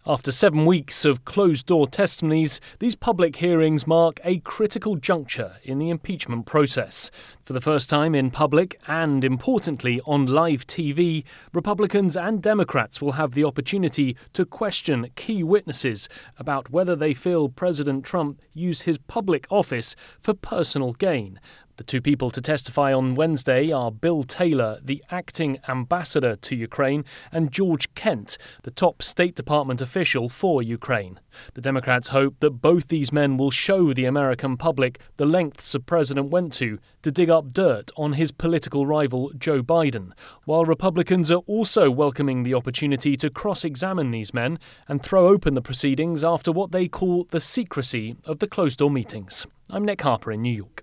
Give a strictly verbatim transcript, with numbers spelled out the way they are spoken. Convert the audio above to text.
After seven weeks of closed-door testimonies, these public hearings mark a critical juncture in the impeachment process. For the first time in public and, importantly, on live T V, Republicans and Democrats will have the opportunity to question key witnesses about whether they feel President Trump used his public office for personal gain. The two people to testify on Wednesday are Bill Taylor, the acting ambassador to Ukraine, and George Kent, the top State Department official for Ukraine. The Democrats hope that both these men will show the American public the lengths the president went to to dig up dirt on his political rival Joe Biden, while Republicans are also welcoming the opportunity to cross-examine these men and throw open the proceedings after what they call the secrecy of the closed-door meetings. I'm Nick Harper in New York.